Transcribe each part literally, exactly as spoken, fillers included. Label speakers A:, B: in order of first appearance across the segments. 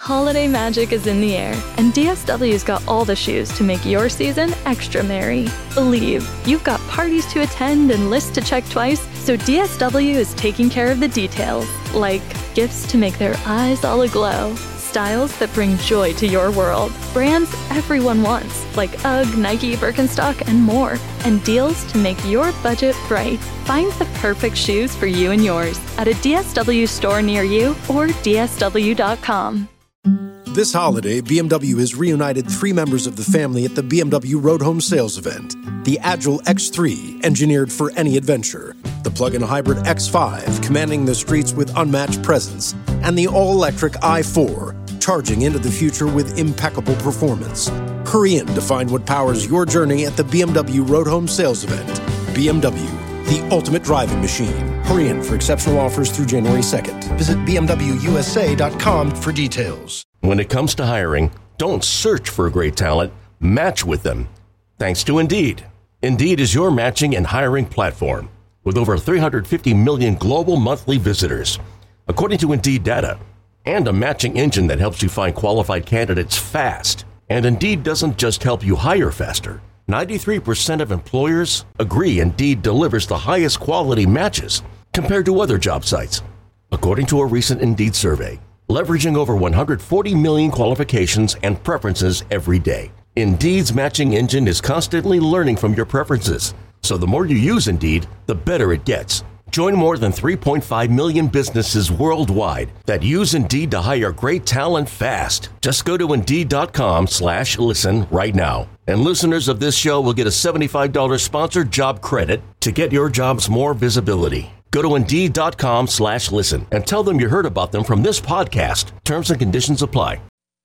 A: Holiday magic is in the air, and D S W's got all the shoes to make your season extra merry. Believe, you've got parties to attend and lists to check twice, so D S W is taking care of the details, like gifts to make their eyes all aglow, styles that bring joy to your world, brands everyone wants, like UGG, Nike, Birkenstock, and more, and deals to make your budget bright. Find the perfect shoes for you and yours at a D S W store near you or D S W dot com.
B: This holiday, B M W has reunited three members of the family at the B M W Road Home Sales Event. The Agile X three, engineered for any adventure. The plug-in hybrid X five, commanding the streets with unmatched presence. And the all-electric i four, charging into the future with impeccable performance. Hurry in to find what powers your journey at the B M W Road Home Sales Event. B M W, the ultimate driving machine. Hurry in for exceptional offers through January second. Visit B M W U S A dot com for details.
C: When it comes to hiring, don't search for great talent, match with them. Thanks to Indeed. Indeed is your matching and hiring platform with over three hundred fifty million global monthly visitors, according to Indeed data, and a matching engine that helps you find qualified candidates fast. And Indeed doesn't just help you hire faster. ninety-three percent of employers agree Indeed delivers the highest quality matches compared to other job sites, according to a recent Indeed survey. Leveraging over one hundred forty million qualifications and preferences every day. Indeed's matching engine is constantly learning from your preferences, so the more you use Indeed, the better it gets. Join more than three point five million businesses worldwide that use Indeed to hire great talent fast. Just go to Indeed.com slash listen right now. And listeners of this show will get a seventy-five dollars sponsored job credit to get your jobs more visibility. Go to Indeed.com slash listen and tell them you heard about them from this podcast. Terms and conditions apply.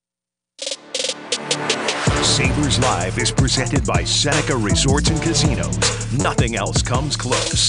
D: Sabres Live is presented by Seneca Resorts and Casinos. Nothing else comes close.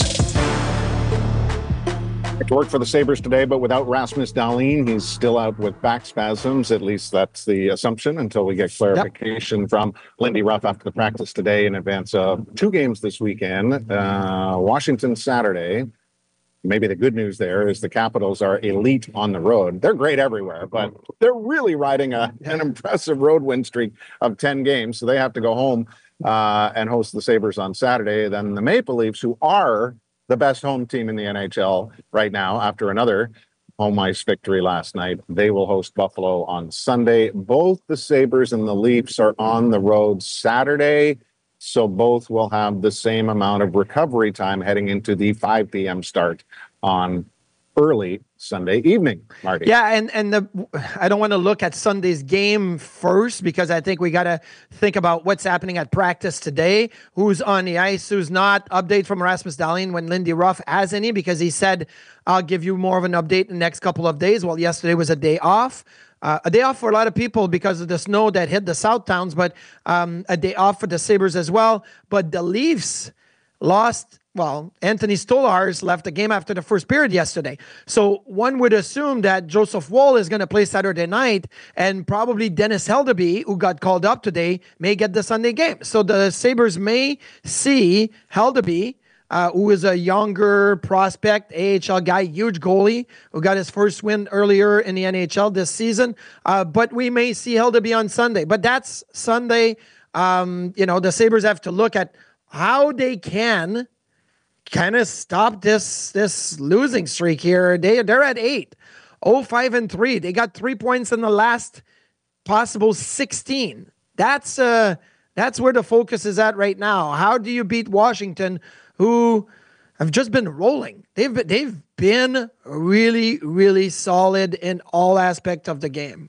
E: To work for the Sabres today, but without Rasmus Dahlin. He's still out with back spasms. At least that's the assumption until we get clarification yep. from Lindy Ruff after the practice today in advance of two games this weekend. Uh, Washington Saturday. Maybe the good news there is the Capitals are elite on the road. They're great everywhere, but they're really riding a, an impressive road win streak of ten games. So they have to go home uh, and host the Sabres on Saturday. Then the Maple Leafs, who are the best home team in the N H L right now after another home ice victory last night, they will host Buffalo on Sunday. Both the Sabres and the Leafs are on the road Saturday. So both will have the same amount of recovery time heading into the five p.m. start on early Sunday evening, Marty.
F: Yeah, and, and the I don't want to look at Sunday's game first because I think we got to think about what's happening at practice today, who's on the ice, who's not. Update from Rasmus Dahlin when Lindy Ruff has any, because he said, I'll give you more of an update in the next couple of days. Well, yesterday was a day off. Uh, a day off for a lot of people because of the snow that hit the South Towns, but um, a day off for the Sabres as well. But the Leafs lost, well, Anthony Stolarz left the game after the first period yesterday. So one would assume that Joseph Woll is going to play Saturday night, and probably Dennis Hildeby, who got called up today, may get the Sunday game. So the Sabres may see Hildeby, Uh, who is a younger prospect, A H L guy, huge goalie, who got his first win earlier in the N H L this season. Uh, but we may see Hildeby on Sunday. But that's Sunday. Um, you know, the Sabres have to look at how they can kind of stop this this losing streak here. They, they're at eight, oh, five, and three. They got three points in the last possible sixteen. That's, uh, that's where the focus is at right now. How do you beat Washington, who have just been rolling? They've been, they've been really, really solid in all aspects of the game.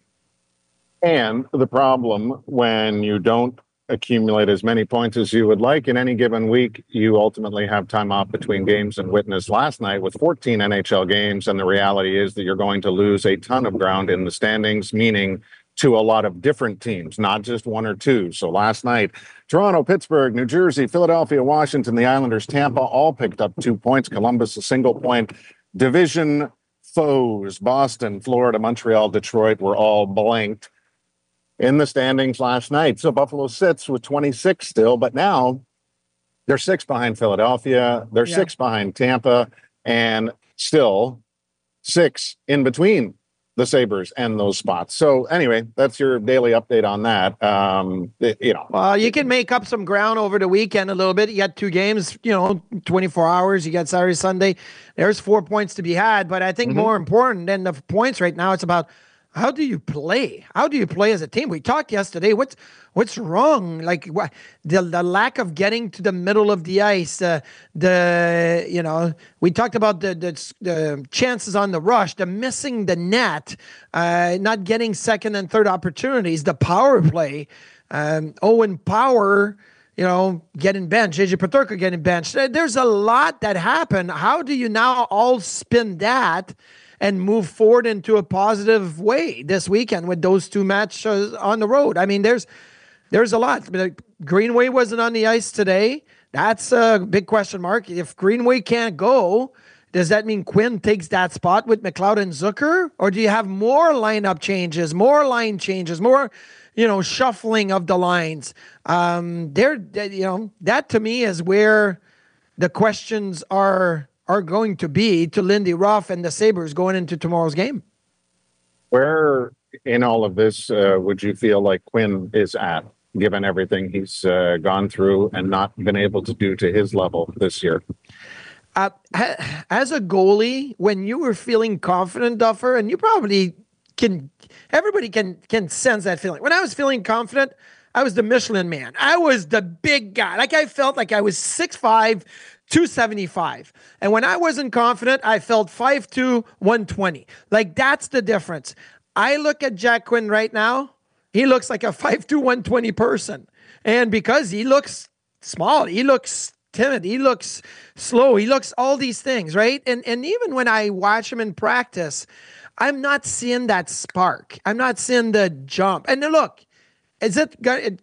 E: And the problem when you don't accumulate as many points as you would like in any given week, you ultimately have time off between games, and witness last night with fourteen N H L games. And the reality is that you're going to lose a ton of ground in the standings, meaning to a lot of different teams, not just one or two. So last night, Toronto, Pittsburgh, New Jersey, Philadelphia, Washington, the Islanders, Tampa all picked up two points. Columbus, a single point. Division foes, Boston, Florida, Montreal, Detroit, were all blanked in the standings last night. So Buffalo sits with twenty-six still, but now they're six behind Philadelphia. They're yeah. six behind Tampa, and still six in between the Sabres and those spots. So anyway, that's your daily update on that. Um, it, you know,
F: well, you can make up some ground over the weekend a little bit. You got two games, you know, twenty-four hours. You got Saturday, Sunday. There's four points to be had. But I think mm-hmm. more important than the points right now, it's about how do you play? How do you play as a team? We talked yesterday. What's what's wrong? Like what, the the lack of getting to the middle of the ice. Uh, the you know we talked about the, the the chances on the rush. The missing the net. Uh, not getting second and third opportunities. The power play. Um, Owen Power. You know, getting benched. J J Peterka getting benched. There's a lot that happened. How do you now all spin that and move forward into a positive way this weekend with those two matches on the road? I mean, there's there's a lot. Greenway wasn't on the ice today. That's a big question mark. If Greenway can't go, does that mean Quinn takes that spot with McLeod and Zucker? Or do you have more lineup changes, more line changes, more, you know, shuffling of the lines? Um, there, you know, that to me is where the questions are are going to be to Lindy Ruff and the Sabres going into tomorrow's game.
E: Where in all of this uh, would you feel like Quinn is at, given everything he's uh, gone through and not been able to do to his level this year?
F: Uh, as a goalie, when you were feeling confident, Duffer, and you probably can, everybody can can sense that feeling. When I was feeling confident, I was the Michelin man. I was the big guy. Like I felt like I was six five, two seventy-five. And when I wasn't confident, I felt five two, one twenty. Like that's the difference. I look at Jack Quinn right now, he looks like a five two, one twenty person. And because he looks small, he looks timid, he looks slow, he looks all these things, right? And and even when I watch him in practice, I'm not seeing that spark. I'm not seeing the jump. And look, is it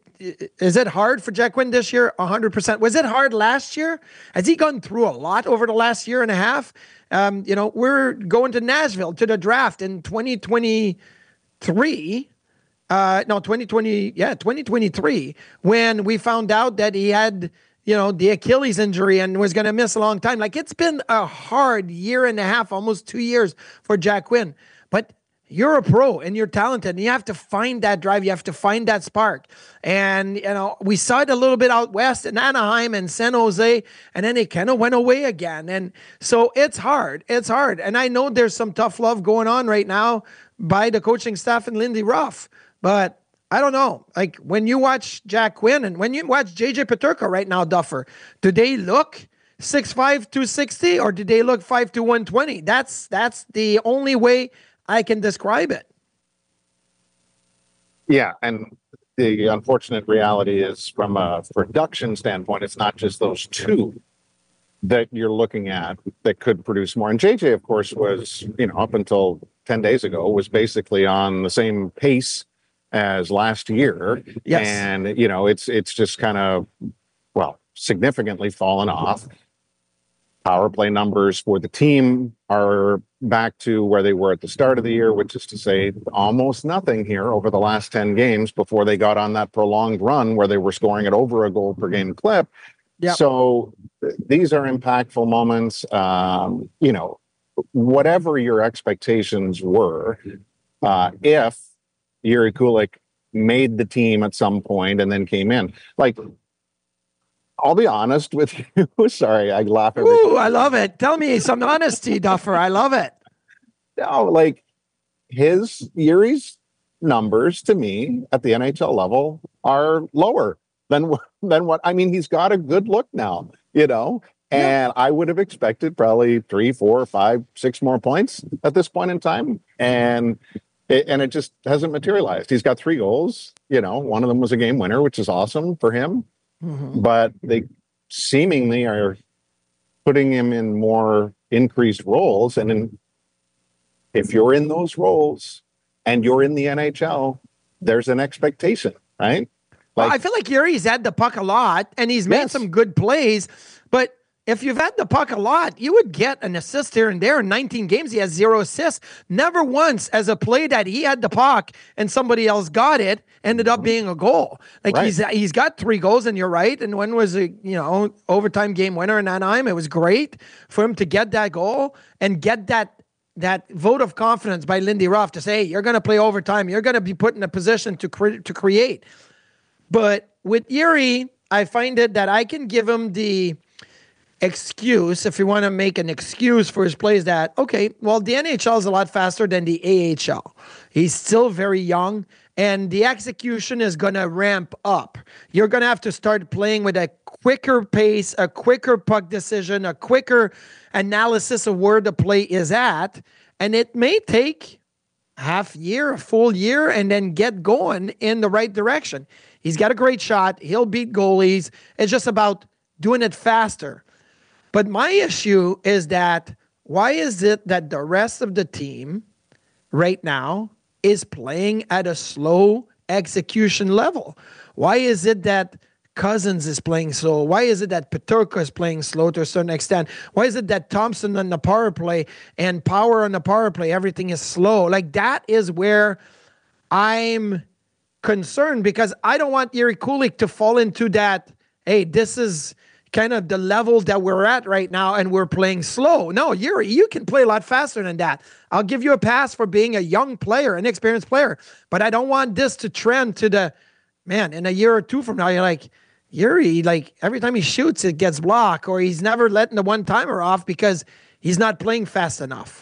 F: is it hard for Jack Quinn this year? one hundred percent. Was it hard last year? Has he gone through a lot over the last year and a half? Um, you know, we're going to Nashville to the draft in twenty twenty-three. Uh, no, twenty twenty, yeah, twenty twenty-three, when we found out that he had, you know, the Achilles injury and was going to miss a long time. Like, it's been a hard year and a half, almost two years for Jack Quinn. But you're a pro and you're talented and you have to find that drive. You have to find that spark. And, you know, we saw it a little bit out west in Anaheim and San Jose, and then it kind of went away again. And so it's hard. It's hard. And I know there's some tough love going on right now by the coaching staff and Lindy Ruff, but I don't know. Like when you watch Jack Quinn and when you watch J J Peterka right now, Duffer, do they look six five, two sixty or do they look five two, one twenty? That's, that's the only way I can describe it.
E: Yeah, and the unfortunate reality is from a production standpoint, it's not just those two that you're looking at that could produce more. And J J, of course, was, you know, up until ten days ago, was basically on the same pace as last year.
F: Yes.
E: And, you know, it's it's just kind of, well, significantly fallen off. Power play numbers for the team are back to where they were at the start of the year, which is to say almost nothing here over the last ten games before they got on that prolonged run where they were scoring at over a goal per game clip. Yep. So th- these are impactful moments. Um, you know, whatever your expectations were, uh, if Jiri Kulich made the team at some point and then came in, like, I'll be honest with you. Sorry, I laugh every
F: Ooh, I love it. Tell me some honesty, Duffer. I love it.
E: No, like his Yuri's numbers to me at the N H L level are lower than than what I mean. He's got a good look now, you know, and yeah. I would have expected probably three, four, five, six more points at this point in time, and it, and it just hasn't materialized. He's got three goals. You know, one of them was a game winner, which is awesome for him. Mm-hmm. But they seemingly are putting him in more increased roles. And in, if you're in those roles and you're in the N H L, there's an expectation, right?
F: Like, well, I feel like Yuri's had the puck a lot and he's made yes. some good plays. But if you've had the puck a lot, you would get an assist here and there. In nineteen games, he has zero assists. Never once as a play that he had the puck and somebody else got it ended up being a goal. Like right. he's he's got three goals, and you're right. And one was a you know overtime game winner in Anaheim. It was great for him to get that goal and get that that vote of confidence by Lindy Ruff to say, hey, you're going to play overtime. You're going to be put in a position to cre- to create. But with Yuri, I find it that I can give him the excuse, if you want to make an excuse for his plays, that, okay, well, the N H L is a lot faster than the A H L. He's still very young, and the execution is going to ramp up. You're going to have to start playing with a quicker pace, a quicker puck decision, a quicker analysis of where the play is at, and it may take half year, a full year, and then get going in the right direction. He's got a great shot. He'll beat goalies. It's just about doing it faster. But my issue is that why is it that the rest of the team right now is playing at a slow execution level? Why is it that Cousins is playing slow? Why is it that Peterka is playing slow to a certain extent? Why is it that Thompson on the power play and Power on the power play, everything is slow? Like, that is where I'm concerned, because I don't want Yuri Kulik to fall into that, hey, this is kind of the level that we're at right now and we're playing slow. No, Yuri, you can play a lot faster than that. I'll give you a pass for being a young player, an experienced player, but I don't want this to trend to the, man, in a year or two from now, you're like, Yuri, like every time he shoots, it gets blocked, or he's never letting the one-timer off because he's not playing fast enough.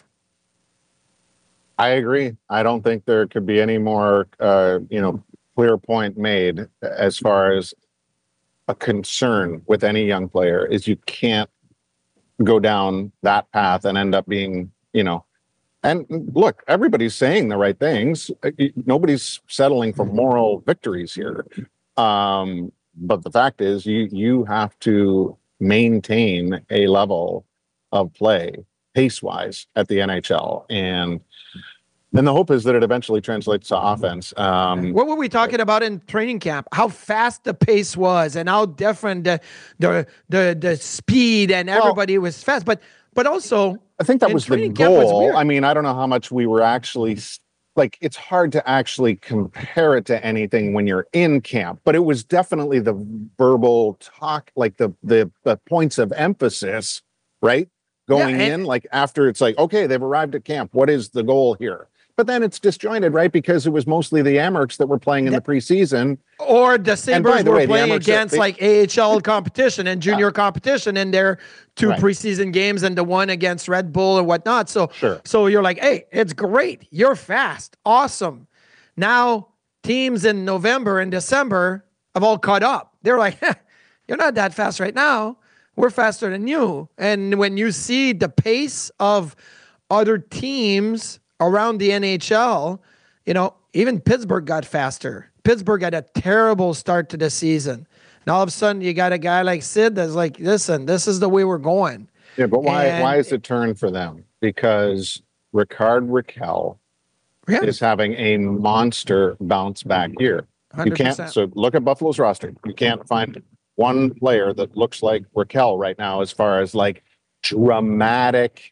E: I agree. I don't think there could be any more, uh, you know, clear point made as far as a concern with any young player is you can't go down that path and end up being, you know, and look, everybody's saying the right things. Nobody's settling for moral victories here. Um, but the fact is you, you have to maintain a level of play pace wise at the N H L. And then the hope is that it eventually translates to offense. Um,
F: what were we talking about in training camp? How fast the pace was, and how different the the the, the speed, and everybody well, was fast. But but also,
E: I think that was the goal. Was I mean, I don't know how much we were actually like. It's hard to actually compare it to anything when you're in camp, but it was definitely the verbal talk, like the the, the points of emphasis, right? Going yeah, and, in, like after it's like, okay, they've arrived at camp. What is the goal here? But then it's disjointed, right? Because it was mostly the Amerks that were playing in the preseason.
F: Or the Sabres the were way, playing against are, they, like A H L competition and junior yeah. competition in their two right. preseason games and the one against Red Bull or whatnot. So,
E: sure.
F: so you're like, hey, it's great. You're fast. Awesome. Now teams in November and December have all caught up. They're like, you're not that fast right now. We're faster than you. And when you see the pace of other teams around the N H L, you know, even Pittsburgh got faster. Pittsburgh had a terrible start to the season. And all of a sudden you got a guy like Sid that's like, listen, this is the way we're going.
E: Yeah, but why and, why is it turned for them? Because Rickard Rakell yeah. is having a monster bounce back year. one hundred percent. You can't, so look at Buffalo's roster. You can't find one player that looks like Rakell right now as far as like dramatic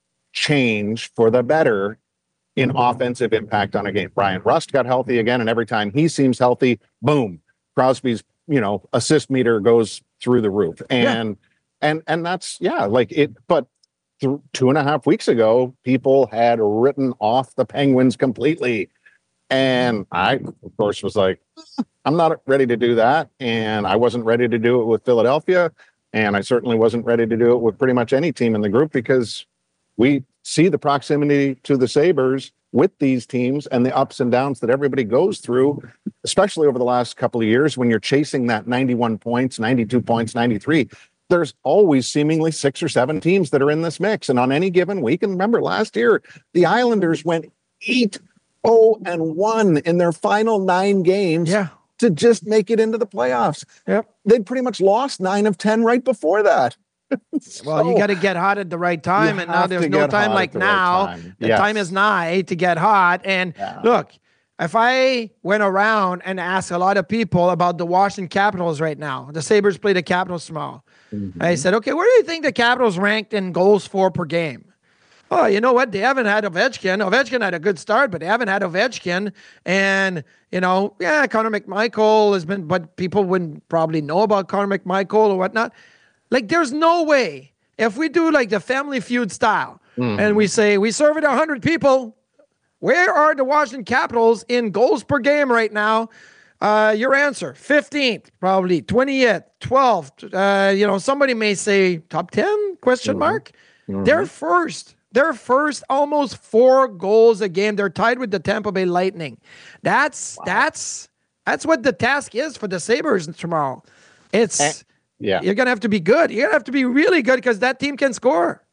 E: change for the better in offensive impact on a game. Brian Rust got healthy again, and every time he seems healthy, boom, Crosby's, you know, assist meter goes through the roof. And yeah. and and that's yeah, like it, but th- two and a half weeks ago, people had written off the Penguins completely. And I, of course, was like, I'm not ready to do that. And I wasn't ready to do it with Philadelphia. And I certainly wasn't ready to do it with pretty much any team in the group, because we see the proximity to the Sabres with these teams and the ups and downs that everybody goes through, especially over the last couple of years when you're chasing that ninety-one points, ninety-two points, ninety-three. There's always seemingly six or seven teams that are in this mix. And on any given week, and remember last year, the Islanders went eight oh and one in their final nine games
F: yeah.
E: to just make it into the playoffs.
F: Yep.
E: They'd pretty much lost nine of ten right before that.
F: So, well, you got to get hot at the right time, and now there's no time like now. Right time. The yes. time is nigh to get hot. And yeah. look, if I went around and asked a lot of people about the Washington Capitals right now, the Sabres play the Capitals tomorrow. Mm-hmm. I said, okay, where do you think the Capitals ranked in goals for per game? Oh, you know what? They haven't had Ovechkin. Ovechkin had a good start, but they haven't had Ovechkin. And, you know, yeah, Connor McMichael has been, but people wouldn't probably know about Connor McMichael or whatnot. Like, there's no way if we do like the Family Feud style, mm-hmm. and we say we serve it one hundred people, where are the Washington Capitals in goals per game right now? Uh, your answer, fifteenth, probably, twentieth, twelfth. Uh, you know, somebody may say top ten, question mm-hmm. mark. Mm-hmm. They're first. They're first, almost four goals a game. They're tied with the Tampa Bay Lightning. That's wow. that's that's what the task is for the Sabres tomorrow. It's eh, yeah. You're gonna have to be good. You're gonna have to be really good because that team can score.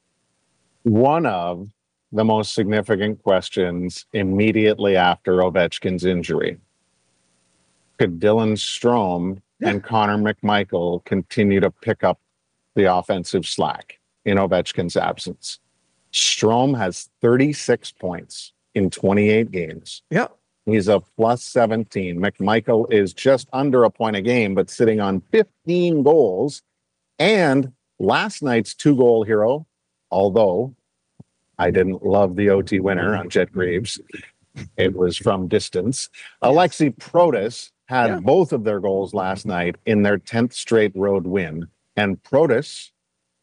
E: One of the most significant questions immediately after Ovechkin's injury: could Dylan Strome yeah. and Connor McMichael continue to pick up the offensive slack in Ovechkin's absence? Strome has thirty-six points in twenty-eight games.
F: Yeah.
E: He's a plus seventeen. McMichael is just under a point a game, but sitting on fifteen goals. And last night's two-goal hero, although I didn't love the O T winner on Jet Graves, it was from distance. Yes. Alexi Protas had yeah. both of their goals last night in their tenth straight road win. And Protas,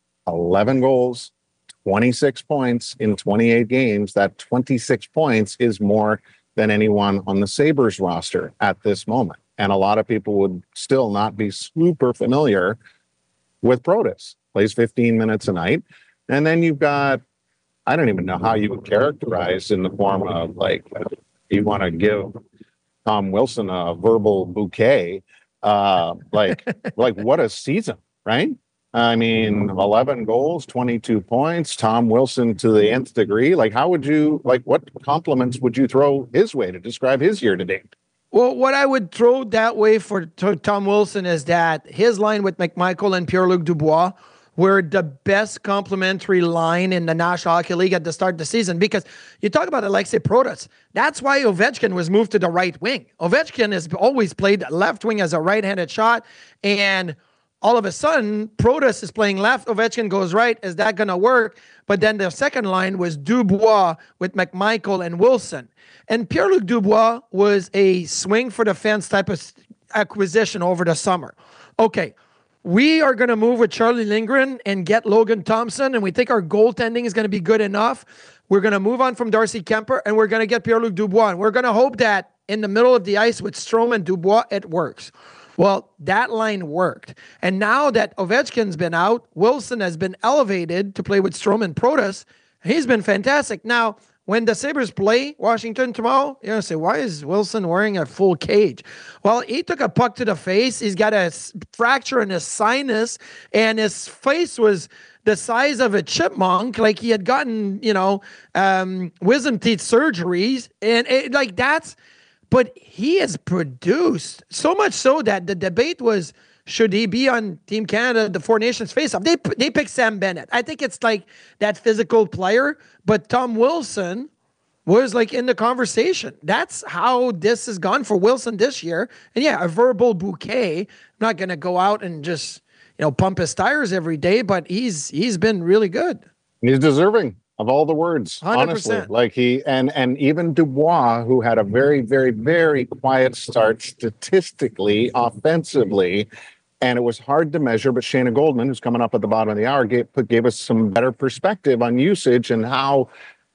E: eleven goals, twenty-six points in twenty-eight games. That twenty-six points is more than anyone on the Sabres roster at this moment. And a lot of people would still not be super familiar with Protas. Plays fifteen minutes a night. And then you've got, I don't even know how you would characterize in the form of, like, you want to give Tom Wilson a verbal bouquet. Uh, like, like what a season, right? I mean, eleven goals, twenty-two points, Tom Wilson to the nth degree. Like, how would you, like, what compliments would you throw his way to describe his year to date?
F: Well, what I would throw that way for to Tom Wilson is that his line with McMichael and Pierre-Luc Dubois were the best complementary line in the National Hockey League at the start of the season. Because you talk about Alexei Protas. That's why Ovechkin was moved to the right wing. Ovechkin has always played left wing as a right-handed shot, and all of a sudden, Protas is playing left, Ovechkin goes right. Is that going to work? But then the second line was Dubois with McMichael and Wilson. And Pierre-Luc Dubois was a swing for the fence type of acquisition over the summer. Okay, we are going to move with Charlie Lindgren and get Logan Thompson, and we think our goaltending is going to be good enough. We're going to move on from Darcy Kemper, and we're going to get Pierre-Luc Dubois. And we're going to hope that in the middle of the ice with Strome and Dubois, it works. Well, that line worked. And now that Ovechkin's been out, Wilson has been elevated to play with Strome and Protas. He's been fantastic. Now, when the Sabres play Washington tomorrow, you're going to say, why is Wilson wearing a full cage? Well, he took a puck to the face. He's got a fracture in his sinus, and his face was the size of a chipmunk. Like he had gotten, you know, um, wisdom teeth surgeries. And it, like that's... But he has produced so much so that the debate was, should he be on Team Canada, the Four Nations face-off? They they picked Sam Bennett. I think it's like that physical player, but Tom Wilson was like in the conversation. That's how this has gone for Wilson this year. And yeah, a verbal bouquet. I'm not going to go out and just, you know, pump his tires every day, but he's he's been really good.
E: He's deserving of all the words,
F: one hundred percent.
E: Honestly. Like he, and and even Dubois, who had a very, very, very quiet start statistically, offensively, and it was hard to measure, but Shayna Goldman, who's coming up at the bottom of the hour, gave, gave us some better perspective on usage and how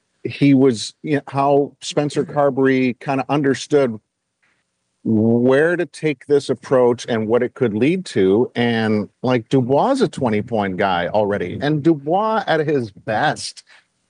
E: he was, you know, how Spencer Carberry kind of understood where to take this approach and what it could lead to. And like Dubois is a twenty-point guy already, and Dubois at his best,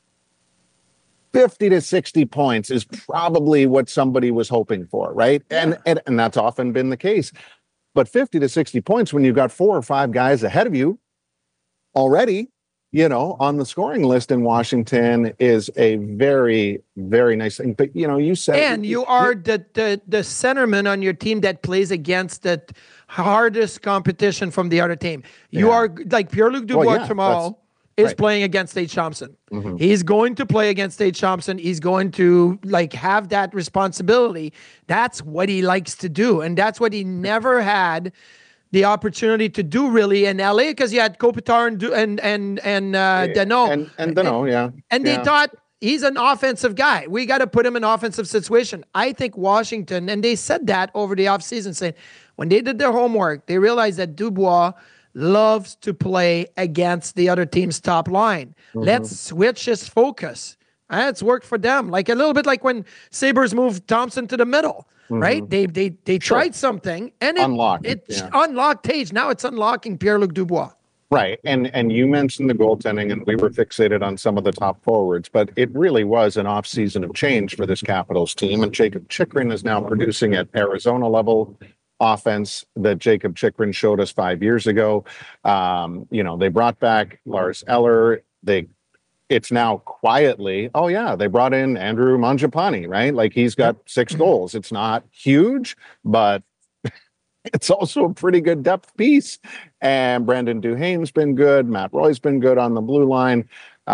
E: fifty to sixty points is probably what somebody was hoping for, right? Yeah. And, and and that's often been the case. But fifty to sixty points when you've got four or five guys ahead of you already, you know, on the scoring list in Washington is a very, very nice thing. But, you know, you said...
F: And you, you are the, the, the centerman on your team that plays against the hardest competition from the other team. You yeah. are, like Pierre-Luc Dubois well, yeah, tomorrow is right. playing against Tage Thompson. Mm-hmm. He's going to play against Tage Thompson. He's going to, like, have that responsibility. That's what he likes to do. And that's what he never had the opportunity to do really in L A, because you had Kopitar and and and and uh, Danault.
E: And, and Danault, yeah.
F: And
E: yeah.
F: they thought he's an offensive guy. We got to put him in an offensive situation. I think Washington, and they said that over the offseason, saying when they did their homework, they realized that Dubois loves to play against the other team's top line. Mm-hmm. Let's switch his focus. Uh, it's worked for them. Like a little bit like when Sabres moved Thompson to the middle, mm-hmm. right? They they they
E: sure.
F: tried something and it
E: unlocked,
F: it
E: yeah.
F: unlocked Tage. Now it's unlocking Pierre-Luc Dubois.
E: Right. And and you mentioned the goaltending, and we were fixated on some of the top forwards, but it really was an off-season of change for this Capitals team. And Jacob Chychrun is now producing at Arizona level offense that Jacob Chychrun showed us five years ago. Um, you know, they brought back Lars Eller. They It's now quietly, oh yeah, they brought in Andrew Mangiapane, right? Like he's got six goals. It's not huge, but it's also a pretty good depth piece. And Brandon Duhaime's been good. Matt Roy's been good on the blue line.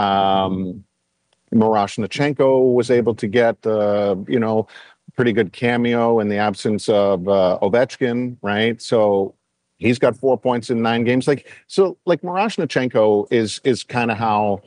E: Um, Miroshnichenko was able to get, uh, you know, pretty good cameo in the absence of uh, Ovechkin, right? So he's got four points in nine games. Like, so like Miroshnichenko is, is kind of how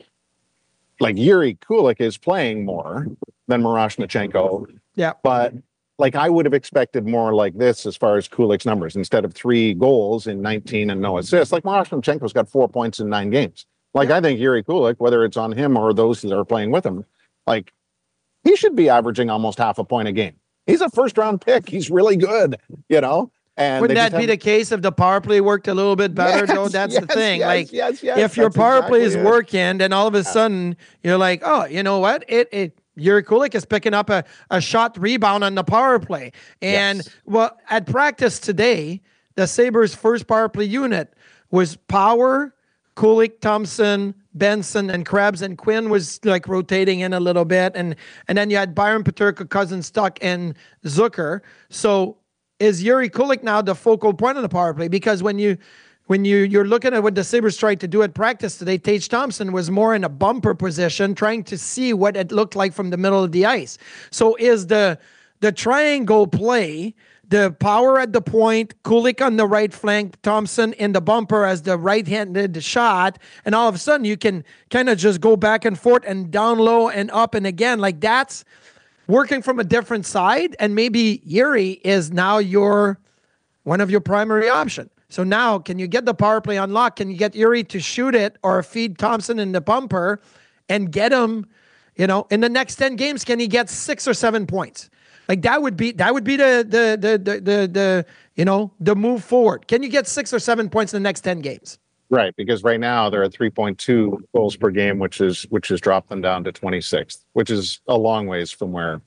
E: like Yuri Kulik is playing more than Miroshnichenko.
F: Yeah.
E: But like I would have expected more like this as far as Kulik's numbers. Instead of three goals in nineteen and no assists, like Miroshnichenko's got four points in nine games. Like yeah. I think Yuri Kulik, whether it's on him or those that are playing with him, like he should be averaging almost half a point a game. He's a first round pick. He's really good, you know? And
F: wouldn't that be have... the case if the power play worked a little bit better,
E: yes,
F: though? That's
E: yes,
F: the thing.
E: Yes,
F: like,
E: yes, yes,
F: if your power
E: exactly
F: play is
E: it.
F: working, then all of a sudden you're like, oh, you know what? It it Yuri Kulik is picking up a, a shot rebound on the power play. And
E: yes.
F: well, at practice today, the Sabres' first power play unit was Power, Kulik, Thompson, Benson, and Krebs, and Quinn was like rotating in a little bit. And and then you had Byron Peterka, Cousins, Stuck, and Zucker. So is Yuri Kulik now the focal point of the power play? Because when you when you you're looking at what the Sabres tried to do at practice today, Tage Thompson was more in a bumper position, trying to see what it looked like from the middle of the ice. So is the the triangle play, the Power at the point, Kulik on the right flank, Thompson in the bumper as the right-handed shot, and all of a sudden you can kind of just go back and forth and down low and up and again. Like that's working from a different side, and maybe Yuri is now your one of your primary option. So now, can you get the power play unlocked? Can you get Yuri to shoot it or feed Thompson in the bumper and get him, you know, in the next ten games, can he get six or seven points? Like that would be that would be the the the the the, the you know the move forward. Can you get six or seven points in the next ten games?
E: Right, because right now they're at three point two goals per game, which is which has dropped them down to twenty-sixth, which is a long ways from where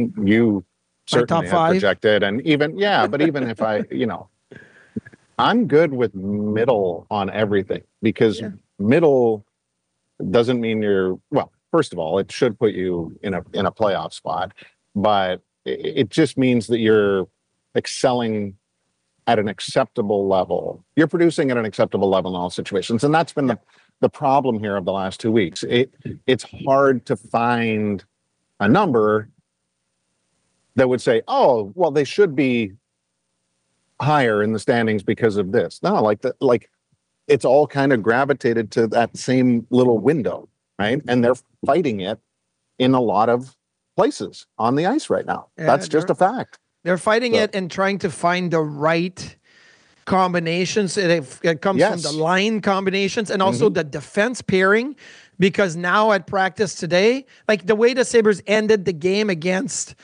E: you certainly have projected. And even yeah, but even if I, you know, I'm good with middle on everything because yeah. middle doesn't mean you're well. First of all, it should put you in a in a playoff spot, but it just means that you're excelling at an acceptable level. You're producing at an acceptable level in all situations. And that's been the, the problem here of the last two weeks. It It's hard to find a number that would say, oh, well, they should be higher in the standings because of this. No, like the, like it's all kind of gravitated to that same little window, right? And they're fighting it in a lot of places on the ice right now. Yeah, that's just a fact.
F: They're fighting
E: so.
F: it and trying to find the right combinations. It, it comes
E: yes.
F: from the line combinations and also mm-hmm. the defense pairing, because now at practice today, like the way the Sabres ended the game against,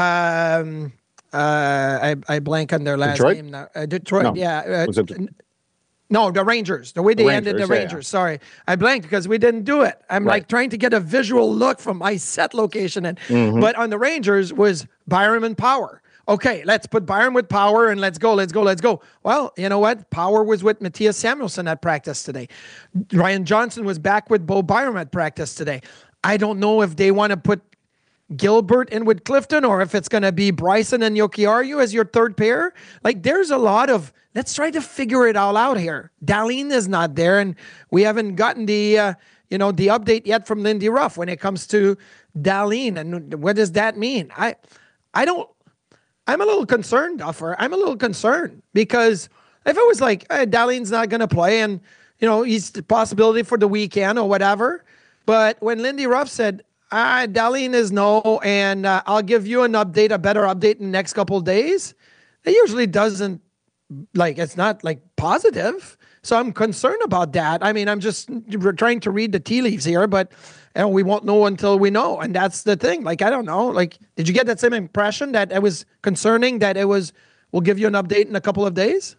F: um, uh, I, I blank on their last
E: Detroit?
F: name now. Uh, Detroit,
E: no.
F: yeah. Uh,
E: Was it?
F: No, the Rangers. The way they
E: the
F: ended
E: Rangers,
F: the
E: yeah,
F: Rangers.
E: yeah.
F: Sorry. I blanked because we didn't do it. I'm
E: right.
F: like trying to get a visual look from my set location. And
E: mm-hmm.
F: But on the Rangers was Byram and Power. Okay, let's put Byram with Power and let's go, let's go, let's go. Well, you know what? Power was with Matthias Samuelsson at practice today. Ryan Johnson was back with Bo Byram at practice today. I don't know if they want to put Gilbert in with Clifton or if it's going to be Bryson and Jokiharju as your third pair. Like there's a lot of, let's try to figure it all out here. Dahlin is not there and we haven't gotten the, uh, you know, the update yet from Lindy Ruff when it comes to Dahlin. And what does that mean? I, I don't, I'm a little concerned, Duffer. I'm a little concerned because if it was like, hey, Dahlin's not going to play and, you know, he's the possibility for the weekend or whatever. But when Lindy Ruff said, ah, Dahlin is no, and uh, I'll give you an update, a better update in the next couple of days, it usually doesn't like, it's not like positive. So I'm concerned about that. I mean, I'm just trying to read the tea leaves here, but you know, we won't know until we know. And that's the thing. Like, I don't know. Like, did you get that same impression that it was concerning, that it was, we'll give you an update in a couple of days?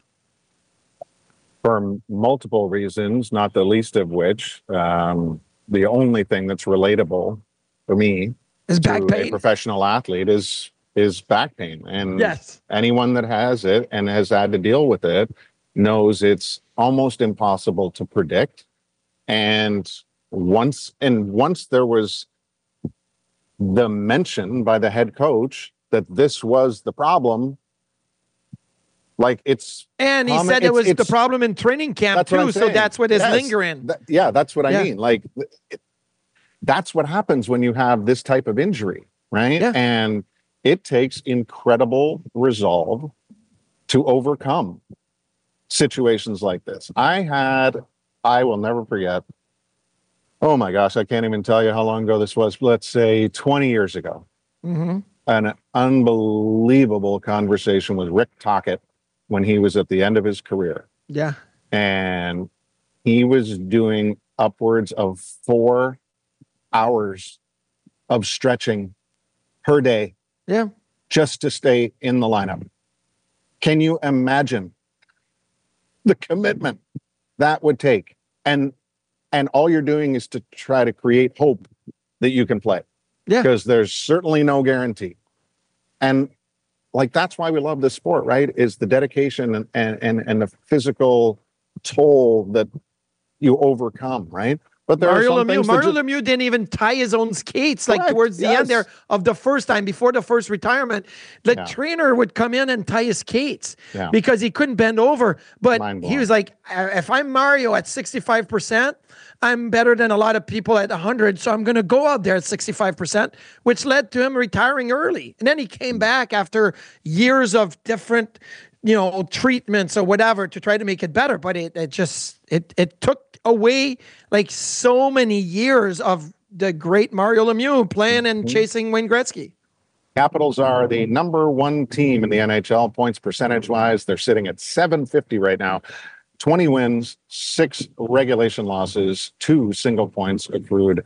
E: For multiple reasons, not the least of which, um, the only thing that's relatable for me
F: is back pain.
E: A professional athlete is is back pain. And
F: yes.
E: anyone that has it and has had to deal with it knows it's almost impossible to predict. And once and once there was the mention by the head coach that this was the problem, like it's
F: and he
E: common,
F: said it was the problem in training camp too, so that's what is
E: yes.
F: lingering.
E: That, yeah, that's what I
F: yeah.
E: mean. Like it, that's what happens when you have this type of injury, right?
F: Yeah.
E: And it takes incredible resolve to overcome situations like this. I had, I will never forget. Oh my gosh, I can't even tell you how long ago this was. Let's say twenty years ago.
F: Mm-hmm.
E: An unbelievable conversation with Rick Tocchet when he was at the end of his career.
F: Yeah.
E: And he was doing upwards of four hours of stretching per day.
F: Yeah.
E: Just to stay in the lineup. Can you imagine the commitment that would take? And and all you're doing is to try to create hope that you can play.
F: Yeah.
E: Because there's certainly no guarantee. And like, that's why we love this sport, right? Is the dedication and, and, and, and the physical toll that you overcome, right? But there
F: Mario
E: are some
F: Lemieux,
E: things
F: Mario
E: just...
F: Lemieux didn't even tie his own skates, like
E: Correct,
F: towards the
E: yes.
F: end there of the first time, before the first retirement. The
E: yeah.
F: trainer would come in and tie his skates
E: yeah.
F: because he couldn't bend over. But he was like, if I'm Mario at sixty-five percent, I'm better than a lot of people at one hundred, so I'm going to go out there at sixty-five percent, which led to him retiring early. And then he came back after years of different, you know, treatments or whatever to try to make it better. But it, it just, it, it took away like so many years of the great Mario Lemieux playing and chasing Wayne Gretzky.
E: Capitals are the number one team in the N H L points percentage wise. They're sitting at seven fifty right now. twenty wins, six regulation losses, two single points accrued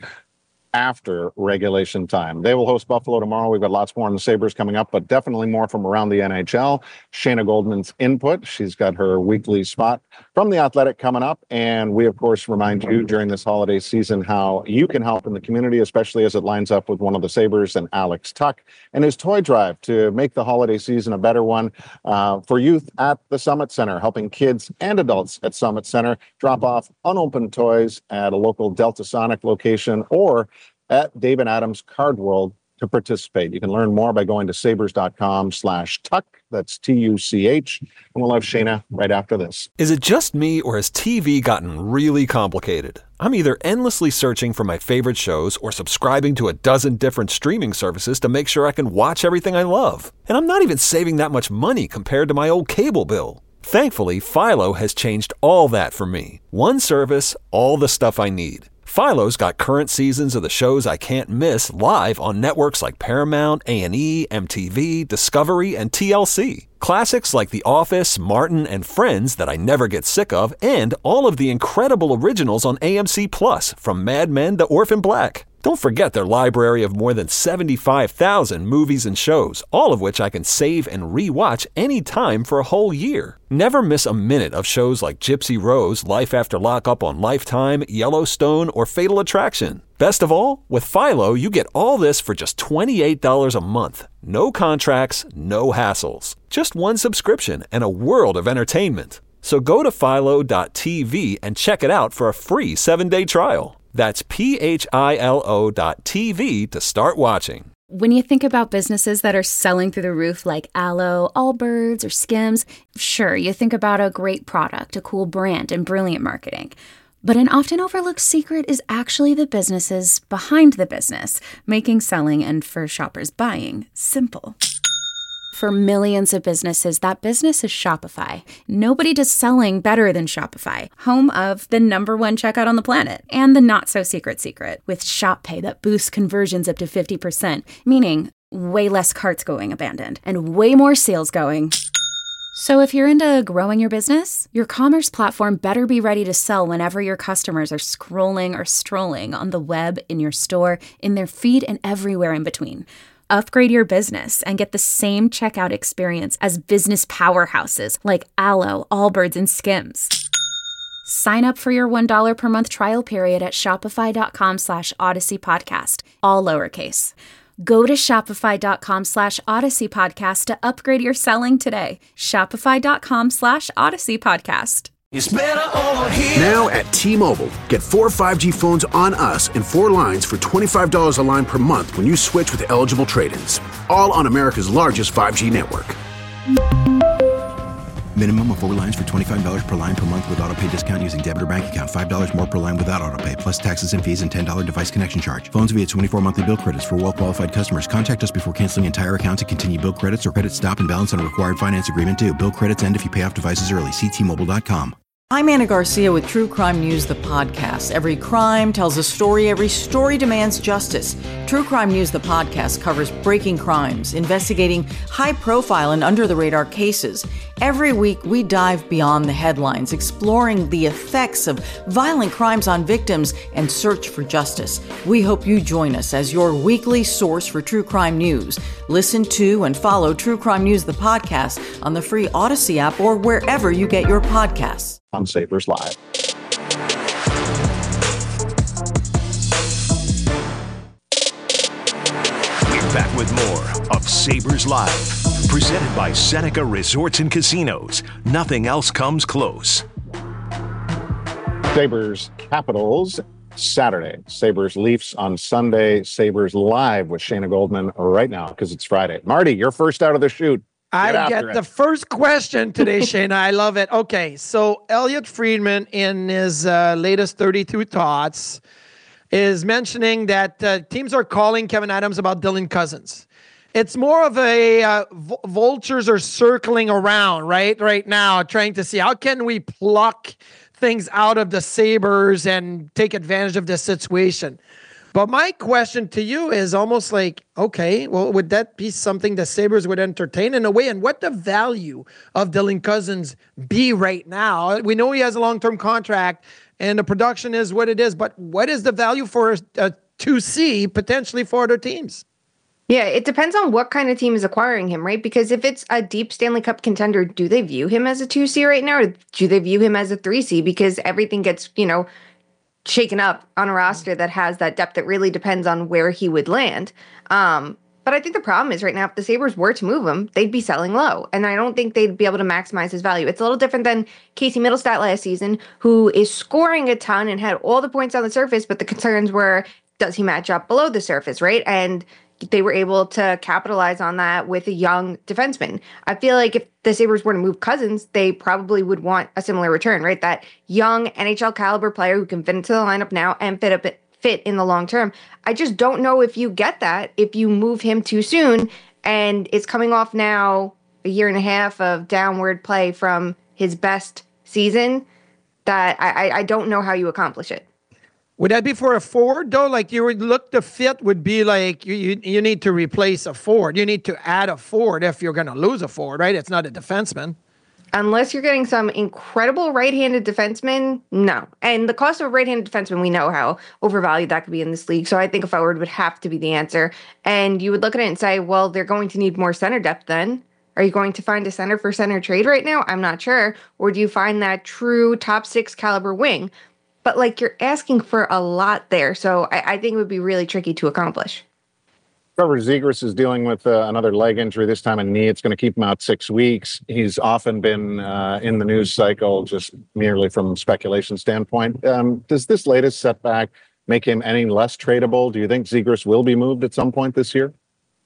E: after regulation time. They will host Buffalo tomorrow. We've got lots more on the Sabres coming up, but definitely more from around the N H L. Shayna Goldman's input. She's got her weekly spot from The Athletic coming up. And we, of course, remind you during this holiday season how you can help in the community, especially as it lines up with one of the Sabres and Alex Tuck and his toy drive to make the holiday season a better one uh, for youth at the Summit Center, helping kids and adults at Summit Center drop off unopened toys at a local Delta Sonic location or at David Adams Card World to participate. You can learn more by going to sabres.com slash tuck. That's T U C H. And we'll have Shayna right after this.
G: Is it just me, or has T V gotten really complicated? I'm either endlessly searching for my favorite shows or subscribing to a dozen different streaming services to make sure I can watch everything I love. And I'm not even saving that much money compared to my old cable bill. Thankfully, Philo has changed all that for me. One service, all the stuff I need. Philo's got current seasons of the shows I can't miss live on networks like Paramount, A and E, M T V, Discovery, and T L C. Classics like The Office, Martin, and Friends that I never get sick of, and all of the incredible originals on A M C Plus, from Mad Men to Orphan Black. Don't forget their library of more than seventy-five thousand movies and shows, all of which I can save and re-watch anytime for a whole year. Never miss a minute of shows like Gypsy Rose, Life After Lockup on Lifetime, Yellowstone, or Fatal Attraction. Best of all, with Philo, you get all this for just twenty-eight dollars a month. No contracts, no hassles. Just one subscription and a world of entertainment. So go to philo dot t v and check it out for a free seven-day trial. That's P H I L O dot T V to start watching.
H: When you think about businesses that are selling through the roof like Aloe, Allbirds, or Skims, sure, you think about a great product, a cool brand, and brilliant marketing. But an often overlooked secret is actually the businesses behind the business, making selling and, for shoppers, buying simple. For millions of businesses, that business is Shopify. Nobody does selling better than Shopify, home of the number one checkout on the planet, and the not-so-secret secret, with Shop Pay that boosts conversions up to fifty percent, meaning way less carts going abandoned, and way more sales going So if you're into growing your business, your commerce platform better be ready to sell whenever your customers are scrolling or strolling on the web, in your store, in their feed, and everywhere in between. Upgrade your business and get the same checkout experience as business powerhouses like Allo, Allbirds, and Skims. Sign up for your one dollar per month trial period at shopify.com slash Odyssey Podcast, all lowercase. Go to shopify.com slash Odyssey Podcast to upgrade your selling today. Shopify.com slash Odyssey Podcast.
I: It's better over here.
J: Now at T-Mobile, get four five G phones on us and four lines for twenty-five dollars a line per month when you switch with eligible trade-ins. All on America's largest five G network.
K: Minimum of four lines for twenty-five dollars per line per month with autopay discount using debit or bank account. five dollars more per line without autopay, plus taxes and fees and ten dollars device connection charge. Phones via twenty-four monthly bill credits for well-qualified customers. Contact us before canceling entire account to continue bill credits or credit stop and balance on a required finance agreement due. Bill credits end if you pay off devices early. See T Mobile dot com.
L: I'm Anna Garcia with True Crime News, the podcast. Every crime tells a story. Every story demands justice. True Crime News, the podcast, covers breaking crimes, investigating high-profile and under-the-radar cases. Every week, we dive beyond the headlines, exploring the effects of violent crimes on victims and search for justice. We hope you join us as your weekly source for true crime news. Listen to and follow True Crime News, the podcast, on the free Odyssey app or wherever you get your podcasts.
E: On Sabres Live.
D: We're back with more of Sabres Live, presented by Seneca Resorts and Casinos. Nothing else comes close.
E: Sabres Capitals Saturday. Sabres Leafs on Sunday. Sabres Live with Shayna Goldman right now because it's Friday. Marty, you're first out of the chute. Get
F: I get
E: it.
F: the first question today, Shayna. I love it. Okay, so Elliot Friedman, in his uh, latest thirty-two Thoughts, is mentioning that uh, teams are calling Kevyn Adams about Dylan Cozens. It's more of a uh, v- vultures are circling around, right, right now, trying to see how can we pluck things out of the Sabres and take advantage of the situation. But my question to you is almost like, okay, well, would that be something the Sabres would entertain in a way? And what the value of Dylan Cozens be right now? We know he has a long-term contract and the production is what it is, but what is the value for a, a two C potentially for other teams?
M: Yeah, it depends on what kind of team is acquiring him, right? Because if it's a deep Stanley Cup contender, do they view him as a two C right now? Or do they view him as a three C? Because everything gets, you know, shaken up on a roster that has that depth. That really depends on where he would land. Um, but I think the problem is right now, if the Sabres were to move him, they'd be selling low. And I don't think they'd be able to maximize his value. It's a little different than Casey Middlestat last season, who is scoring a ton and had all the points on the surface, but the concerns were, does he match up below the surface, right? And they were able to capitalize on that with a young defenseman. I feel like if the Sabres were to move Cozens, they probably would want a similar return, right? That young N H L caliber player who can fit into the lineup now and fit up fit in the long term. I just don't know if you get that if you move him too soon, and it's coming off now a year and a half of downward play from his best season. That I, I don't know how you accomplish it.
F: Would that be for a forward, though? Like, you would look, the fit would be like you, you, you need to replace a forward. You need to add a forward if you're going to lose a forward, right? It's not a defenseman.
M: Unless you're getting some incredible right-handed defenseman, no. And the cost of a right-handed defenseman, we know how overvalued that could be in this league. So I think a forward would have to be the answer. And you would look at it and say, well, they're going to need more center depth then. Are you going to find a center for center trade right now? I'm not sure. Or do you find that true top six caliber wing? But, like, you're asking for a lot there. So I, I think it would be really tricky to accomplish.
E: Trevor Zegras is dealing with uh, another leg injury, this time a knee. It's going to keep him out six weeks. He's often been uh, in the news cycle just merely from speculation standpoint. Um, does this latest setback make him any less tradable? Do you think Zegras will be moved at some point this year?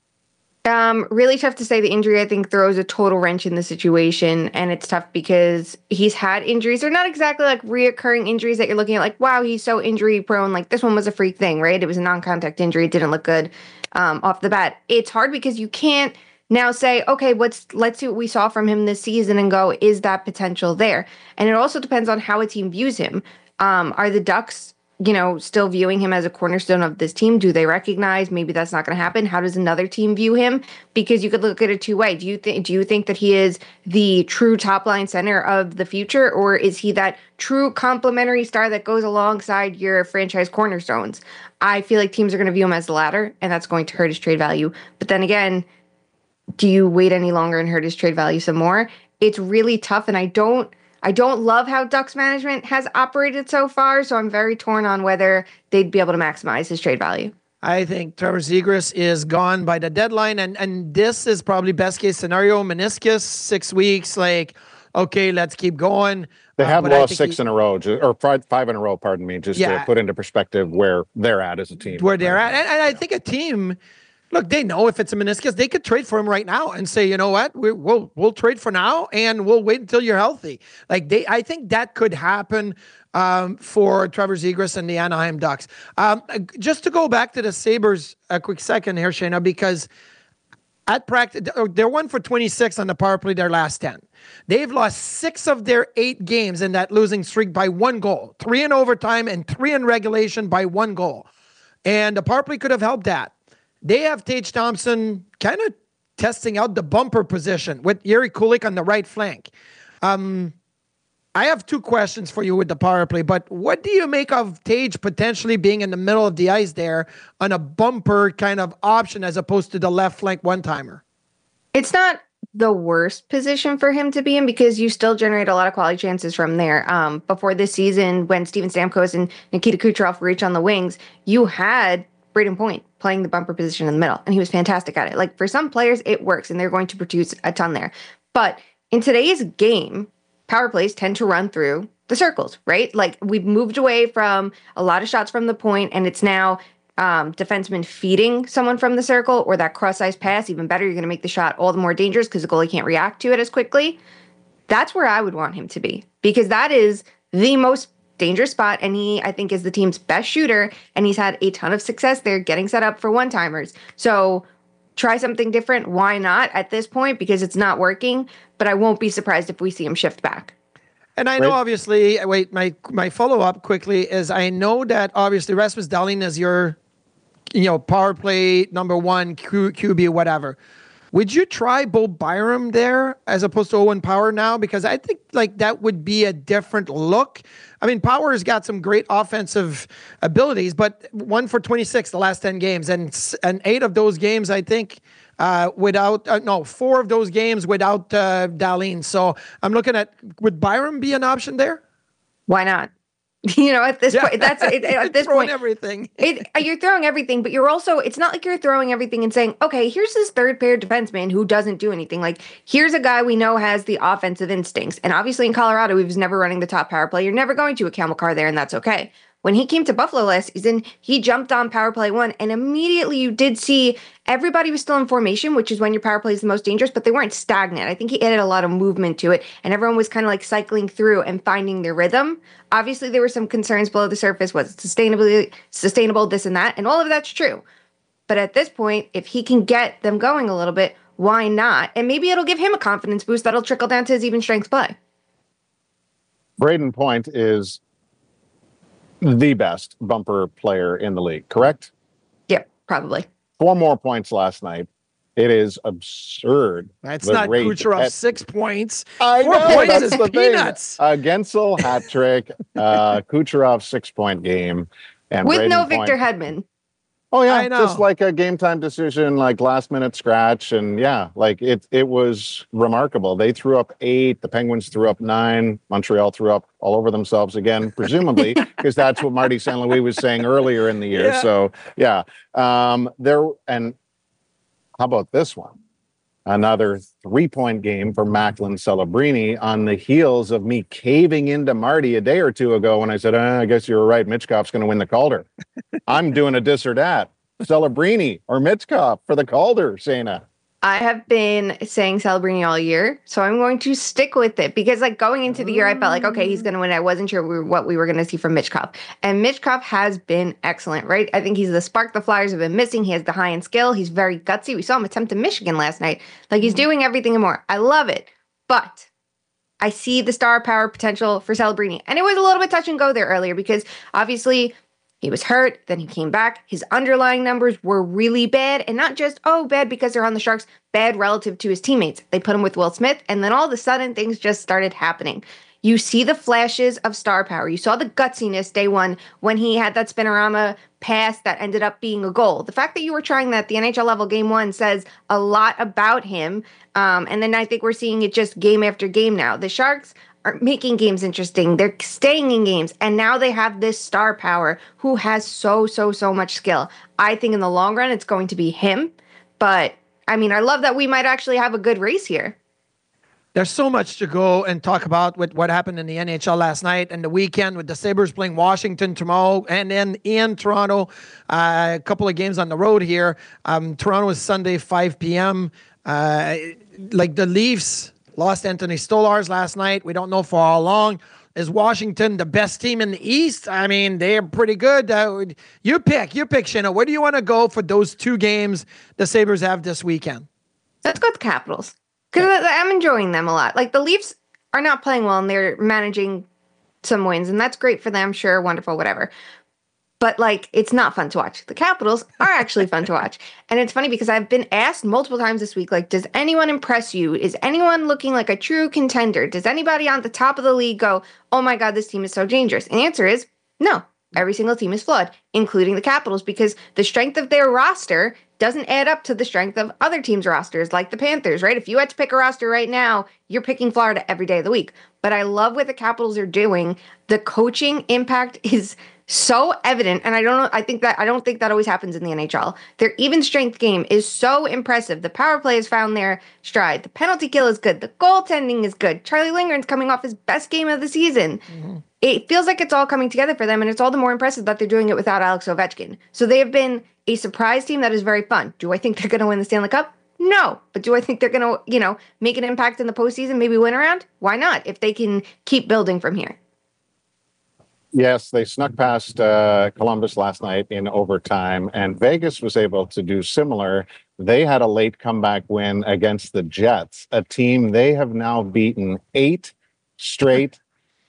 M: Um, really tough to say. The injury, I think, throws a total wrench in the situation, and it's tough because he's had injuries. They're not exactly like reoccurring injuries that you're looking at like, wow, he's so injury prone. Like, this one was a freak thing, right? It was a non-contact injury. It didn't look good um, off the bat. It's hard because you can't now say, okay, let's let's see what we saw from him this season and go, is that potential there? And it also depends on how a team views him. Um, are the Ducks you know, still viewing him as a cornerstone of this team? Do they recognize maybe that's not going to happen? How does another team view him? Because you could look at it two ways. Do you think do you think that he is the true top line center of the future, or is he that true complementary star that goes alongside your franchise cornerstones? I feel like teams are going to view him as the latter, and that's going to hurt his trade value. But then again, do you wait any longer and hurt his trade value some more? It's really tough, and I don't I don't love how Ducks management has operated so far, so I'm very torn on whether they'd be able to maximize his trade value.
F: I think Trevor Zegras is gone by the deadline, and, and this is probably best case scenario. Meniscus, six weeks, like, okay, let's keep going.
E: They have
F: uh,
E: lost six he, in a row, or five, five in a row, pardon me, just yeah, to put into perspective where they're at as a team.
F: Where they're at. And, and I think a team... Look, they know if it's a meniscus, they could trade for him right now and say, you know what, we, we'll we'll trade for now and we'll wait until you're healthy. Like they, I think that could happen um, for Trevor Zegras and the Anaheim Ducks. Um, just to go back to the Sabres a quick second here, Shayna, because at practice they're one for twenty-six on the power play their last ten. They've lost six of their eight games in that losing streak by one goal, three in overtime and three in regulation by one goal. And the power play could have helped that. They have Tage Thompson kind of testing out the bumper position with Jiri Kulich on the right flank. Um, I have two questions for you with the power play, but what do you make of Tage potentially being in the middle of the ice there on a bumper kind of option as opposed to the left flank one-timer?
M: It's not the worst position for him to be in because you still generate a lot of quality chances from there. Um, before this season, when Steven Stamkos and Nikita Kucherov were each on the wings, you had Braden Point playing the bumper position in the middle, and he was fantastic at it. Like, for some players, it works, and they're going to produce a ton there. But in today's game, power plays tend to run through the circles, right? Like, we've moved away from a lot of shots from the point, and it's now um, defenseman feeding someone from the circle, or that cross-ice pass. Even better, you're going to make the shot all the more dangerous because the goalie can't react to it as quickly. That's where I would want him to be, because that is the most dangerous spot, and he, I think, is the team's best shooter, and he's had a ton of success there getting set up for one-timers. So try something different. Why not at this point? Because it's not working, but I won't be surprised if we see him shift back.
F: And I know, right. obviously, wait, my my follow-up quickly is I know that, obviously, Rasmus Dahlin is your, you know, power play number one, Q, QB, whatever. Would you try Bo Byram there as opposed to Owen Power now? Because I think like that would be a different look. I mean, Power's got some great offensive abilities, but one for twenty-six the last ten games, and and eight of those games, I think, uh, without uh, no, four of those games without uh, Dahlin. So I'm looking at, would Byram be an option there?
M: Why not? You know, at this yeah. point, that's it, at this
F: throwing
M: point,
F: everything.
M: it, you're throwing everything, but you're also, it's not like you're throwing everything and saying, okay, here's this third pair defenseman who doesn't do anything. Like, here's a guy we know has the offensive instincts. And obviously in Colorado, he was never running the top power play. You're never going to a camel car there, and that's okay. When he came to Buffalo last season, he jumped on power play one, and immediately you did see everybody was still in formation, which is when your power play is the most dangerous, but they weren't stagnant. I think he added a lot of movement to it, and everyone was kind of like cycling through and finding their rhythm. Obviously, there were some concerns below the surface. Was it sustainably sustainable, this and that? And all of that's true. But at this point, if he can get them going a little bit, why not? And maybe it'll give him a confidence boost that'll trickle down to his even strength play.
E: Braden Point is the best bumper player in the league, correct?
M: Yeah, probably.
E: Four more points last night. It is absurd.
F: That's not Kucherov, at, six points.
E: I
F: Four
E: know,
F: points
E: that's
F: is
E: the
F: peanuts.
E: Thing. Uh, Gensel, hat trick, uh, Kucherov, six-point game. And
M: With
E: Braden
M: no
E: Point.
M: Victor Hedman.
E: Oh, yeah,
F: I know.
E: Just like a game-time decision, like last-minute scratch. And, yeah, like it it was remarkable. They threw up eight. The Penguins threw up nine. Montreal threw up all over themselves again, presumably, because that's what Marty Saint Louis was saying earlier in the year.
F: Yeah.
E: So, yeah. Um, there and how about this one? Another three-point game for Macklin Celebrini on the heels of me caving into Marty a day or two ago when I said, oh, I guess you were right. Michkov's going to win the Calder. I'm doing a this or that. Celebrini or Michkov for the Calder, Shayna.
M: I have been saying Celebrini all year, so I'm going to stick with it because, like, going into the year, I felt like, okay, he's going to win. I wasn't sure we were, what we were going to see from Michkov. And Michkov has been excellent, right? I think he's the spark the Flyers have been missing. He has the high-end skill. He's very gutsy. We saw him attempt in Michigan last night. Like, he's doing everything and more. I love it. But I see the star power potential for Celebrini. And it was a little bit touch and go there earlier because, obviously, He was hurt, then he came back. His underlying numbers were really bad, and not just, oh, bad because they're on the Sharks, bad relative to his teammates. They put him with Will Smith, and then all of a sudden, things just started happening. You see the flashes of star power. You saw the gutsiness day one when he had that spinorama pass that ended up being a goal. The fact that you were trying that at the N H L level game one says a lot about him, um, and then I think we're seeing it just game after game now. The Sharks are making games interesting. They're staying in games. And now they have this star power who has so, so, so much skill. I think in the long run, it's going to be him. But, I mean, I love that we might actually have a good race here.
F: There's so much to go and talk about with what happened in the N H L last night and the weekend with the Sabres playing Washington tomorrow and then in Toronto, uh, a couple of games on the road here. Um, Toronto is Sunday, five p.m. Uh, like the Leafs lost Anthony Stolarz last night. We don't know for how long. Is Washington the best team in the East? I mean, they're pretty good. Uh, you pick. You pick, Shanna. Where do you want to go for those two games the Sabres have this weekend?
M: Let's go with the Capitals. Because I'm enjoying them a lot. Like, the Leafs are not playing well, and they're managing some wins, and that's great for them. Sure, wonderful, whatever. But, like, it's not fun to watch. The Capitals are actually fun to watch. And it's funny because I've been asked multiple times this week, like, does anyone impress you? Is anyone looking like a true contender? Does anybody on the top of the league go, oh my God, this team is so dangerous? And the answer is no. Every single team is flawed, including the Capitals, because the strength of their roster doesn't add up to the strength of other teams' rosters, like the Panthers, right? If you had to pick a roster right now, you're picking Florida every day of the week. But I love what the Capitals are doing. The coaching impact is so evident, and I don't know. I think that I don't think that always happens in the N H L. Their even strength game is so impressive. The power play has found their stride. The penalty kill is good. The goaltending is good. Charlie Lindgren's coming off his best game of the season. Mm-hmm. It feels like it's all coming together for them, and it's all the more impressive that they're doing it without Alex Ovechkin. So they have been a surprise team that is very fun. Do I think they're going to win the Stanley Cup? No. But do I think they're going to, you know, make an impact in the postseason, maybe win around? Why not, if they can keep building from here?
E: Yes, they snuck past uh, Columbus last night in overtime, and Vegas was able to do similar. They had a late comeback win against the Jets, a team they have now beaten eight straight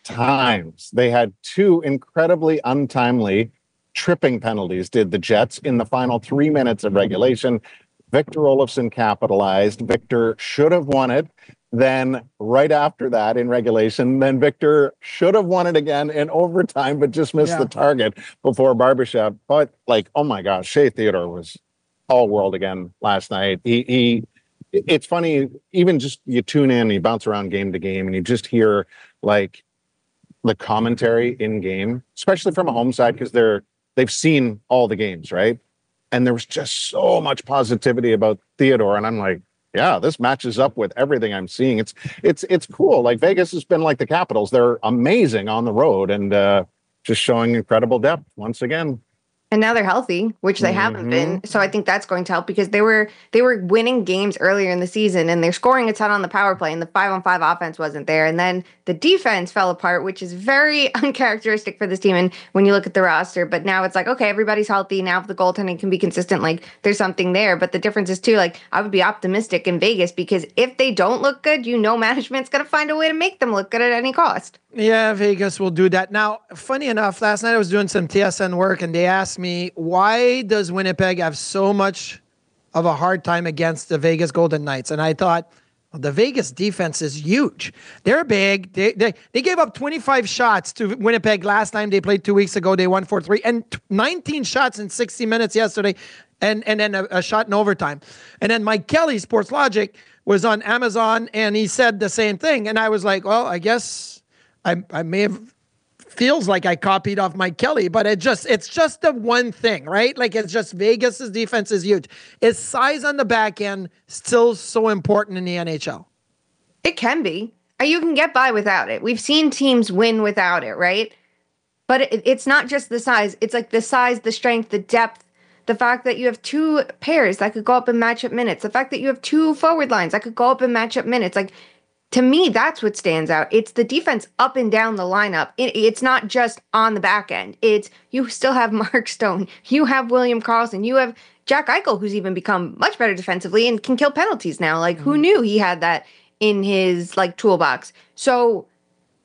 E: times. They had two incredibly untimely tripping penalties, did the Jets, in the final three minutes of regulation. Victor Olofsson capitalized. Victor should have won it. Then right after that in regulation, then Victor should have won it again in overtime, but just missed yeah. the target before Barbashev. But like, oh my gosh, Shea Theodore was all world again last night. He, he, it's funny, even just you tune in, you bounce around game to game, and you just hear like the commentary in game, especially from a home side, because they're they've seen all the games, right? And there was just so much positivity about Theodore, and I'm like, yeah, this matches up with everything I'm seeing. It's it's it's cool. Like Vegas has been like the Capitals. They're amazing on the road and uh, just showing incredible depth once again.
M: And now they're healthy, which they mm-hmm. haven't been. So I think that's going to help because they were they were winning games earlier in the season and they're scoring a ton on the power play and the five on five offense wasn't there. And then the defense fell apart, which is very uncharacteristic for this team. And when you look at the roster, but now it's like, okay, everybody's healthy. Now if the goaltending can be consistent, like there's something there. But the difference is too, like I would be optimistic in Vegas because if they don't look good, you know management's going to find a way to make them look good at any cost.
F: Yeah, Vegas will do that. Now, funny enough, last night I was doing some T S N work and they asked me, why does Winnipeg have so much of a hard time against the Vegas Golden Knights? And I thought, well, the Vegas defense is huge. They're big. They, they they gave up twenty-five shots to Winnipeg last time they played two weeks ago. They won four three. And nineteen shots in sixty minutes yesterday. And, and then a, a shot in overtime. And then Mike Kelly, Sports Logic, was on Amazon and he said the same thing. And I was like, well, I guess I, I may have... feels like I copied off Mike Kelly, but it just it's just the one thing, right? Like it's just Vegas's defense is huge. Is size on the back end still so important in the N H L?
M: It can be. You can get by without it. We've seen teams win without it, right? But it, it's not just the size. It's like the size, the strength, the depth, the fact that you have two pairs that could go up in matchup minutes, the fact that you have two forward lines that could go up in matchup minutes, like. To me, that's what stands out. It's the defense up and down the lineup. It, it's not just on the back end. It's you still have Mark Stone. You have William Karlsson. You have Jack Eichel, who's even become much better defensively and can kill penalties now. Like, mm-hmm. who knew he had that in his, like, toolbox? So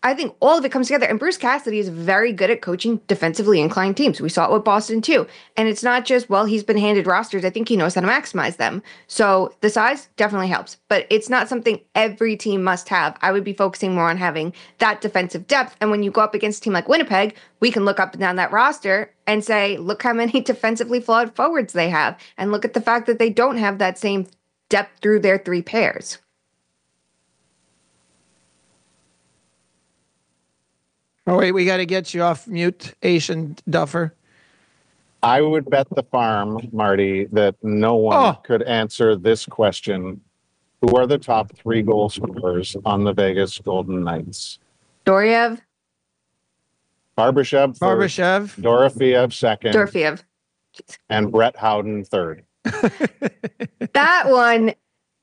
M: I think all of it comes together. And Bruce Cassidy is very good at coaching defensively inclined teams. We saw it with Boston too. And it's not just, well, he's been handed rosters. I think he knows how to maximize them. So the size definitely helps, but it's not something every team must have. I would be focusing more on having that defensive depth. And when you go up against a team like Winnipeg, we can look up and down that roster and say, look how many defensively flawed forwards they have. And look at the fact that they don't have that same depth through their three pairs.
F: Oh, wait, we got to get you off mute, Asian Duffer.
E: I would bet the farm, Marty, that no one
F: oh.
E: could answer this question. Who are the top three goal scorers on the Vegas Golden Knights?
M: Doriev.
E: Barbashev.
F: Barbashev.
E: Dorofeev second.
M: Dorofeev.
E: And Brett Howden third.
M: That one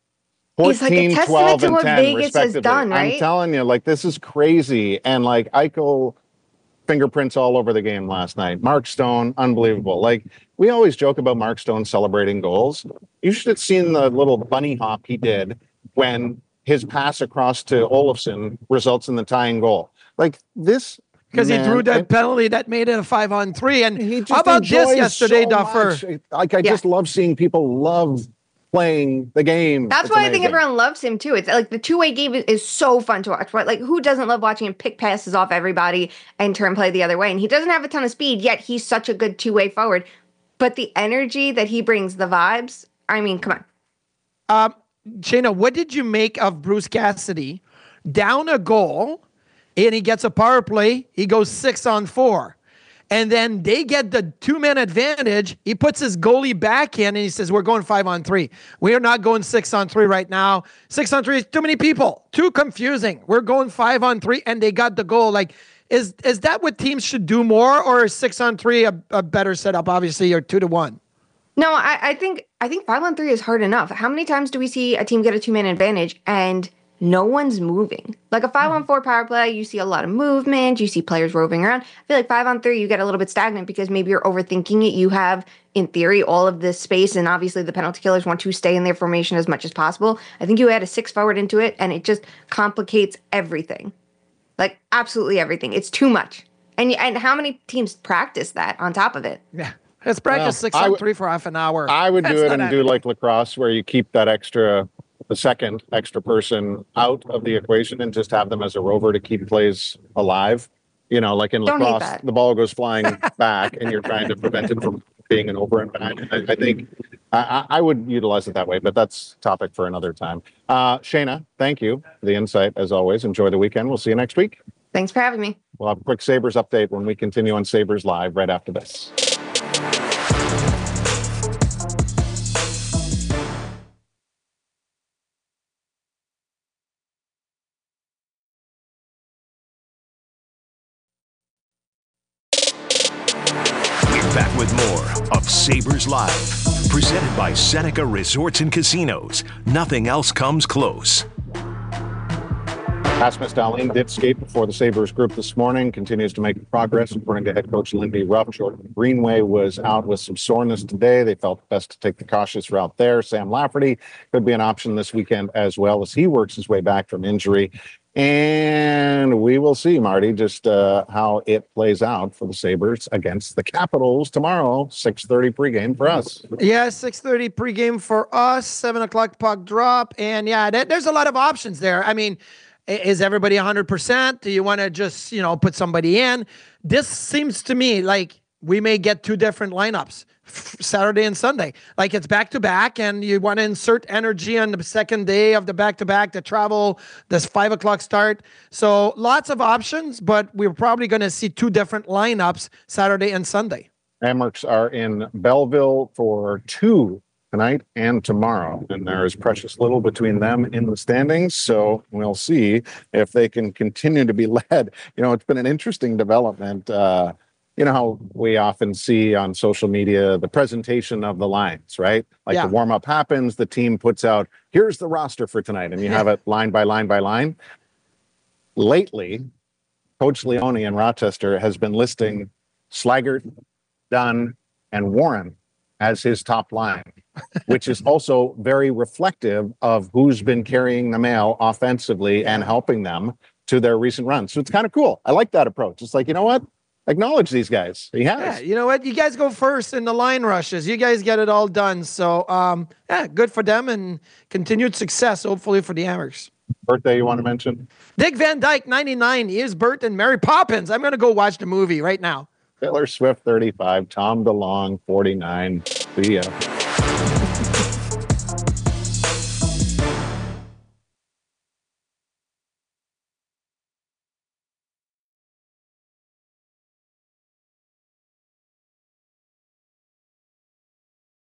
M: is like a testament to what Vegas has done, right?
E: I'm telling you, like, this is crazy. And like Eichel fingerprints all over the game last night. Mark Stone, unbelievable. Like, we always joke about Mark Stone celebrating goals. You should have seen the little bunny hop he did when his pass across to Olofsson results in the tying goal. Like this.
F: Because he drew that penalty that made it a five on three. And how about this yesterday,
E: so
F: Duffer?
E: Much. Like, I yeah. just love seeing people love playing the game.
M: That's
E: it's
M: why
E: amazing.
M: I think everyone loves him too. It's like the two-way game is, is so fun to watch. Right? Like, who doesn't love watching him pick passes off everybody and turn play the other way? And he doesn't have a ton of speed, yet he's such a good two-way forward. But the energy that he brings, the vibes, I mean, come
F: on. Um, Shayna, what did you make of Bruce Cassidy down a goal, and he gets a power play, he goes six on four. And then they get the two-man advantage. He puts his goalie back in, and he says, we're going five on three. We are not going six on three right now. Six on three is too many people. Too confusing. We're going five on three, and they got the goal. Like, is is that what teams should do more, or is six on three a, a better setup, obviously, or two to one?
M: No, I, I think I think five on three is hard enough. How many times do we see a team get a two-man advantage, and no one's moving? Like a five on four power play, you see a lot of movement, you see players roving around. I feel like five on three, you get a little bit stagnant because maybe you're overthinking it. You have, in theory, all of this space, and obviously the penalty killers want to stay in their formation as much as possible. I think you add a six forward into it, and it just complicates everything. Like, absolutely everything. It's too much. And and how many teams practice that on top of it?
F: Yeah. Let's practice well, six on w- three for half an hour.
E: I would
F: That's
E: do it and
F: happening.
E: do like lacrosse, where you keep that extra... the second extra person out of the equation and just have them as a rover to keep plays alive. You know, like in
M: Don't
E: lacrosse, the ball goes flying back and you're trying to prevent it from being an over and back. I, I think I, I would utilize it that way, but that's topic for another time. Uh, Shayna, thank you for the insight as always. Enjoy the weekend. We'll see you next week.
M: Thanks for having me.
E: We'll have a quick Sabres update when we continue on Sabres Live right after this.
D: Back with more of Sabres Live, presented by Seneca Resorts and Casinos. Nothing else comes close.
E: Rasmus Dahlin did skate before the Sabres group this morning, continues to make progress, according to head coach Lindy Ruff. Jordan Greenway was out with some soreness today. They felt best to take the cautious route there. Sam Lafferty could be an option this weekend as well as he works his way back from injury. And we will see, Marty, just uh, how it plays out for the Sabres against the Capitals tomorrow, six thirty pregame for us.
F: Yeah, six thirty pregame for us, seven o'clock puck drop. And yeah, th- there's a lot of options there. I mean, is everybody one hundred percent? Do you want to just, you know, put somebody in? This seems to me like we may get two different lineups, Saturday and Sunday. Like it's back-to-back, and you want to insert energy on the second day of the back-to-back, the travel, this five o'clock start. So lots of options, but we're probably going to see two different lineups Saturday and Sunday.
E: Amerks are in Belleville for two tonight and tomorrow, and there is precious little between them in the standings, so we'll see if they can continue to be led. You know, it's been an interesting development. Uh, you know how we often see on social media the presentation of the lines, right? Like yeah. the warm-up happens, the team puts out, here's the roster for tonight, and you have it line by line by line. Lately, Coach Leone in Rochester has been listing Slaggert, Dunn, and Warren as his top line, which is also very reflective of who's been carrying the mail offensively and helping them to their recent run. So it's kind of cool. I like that approach. It's like, you know what? Acknowledge these guys. He has.
F: Yeah, you know what? You guys go first in the line rushes. You guys get it all done. So, um, yeah, good for them and continued success, hopefully, for the Hammers.
E: Birthday you want to mention?
F: Dick Van Dyke, ninety-nine. His birthday, and Mary Poppins. I'm going to go watch the movie right now.
E: Taylor Swift, thirty-five. Tom DeLonge, forty-nine. See ya.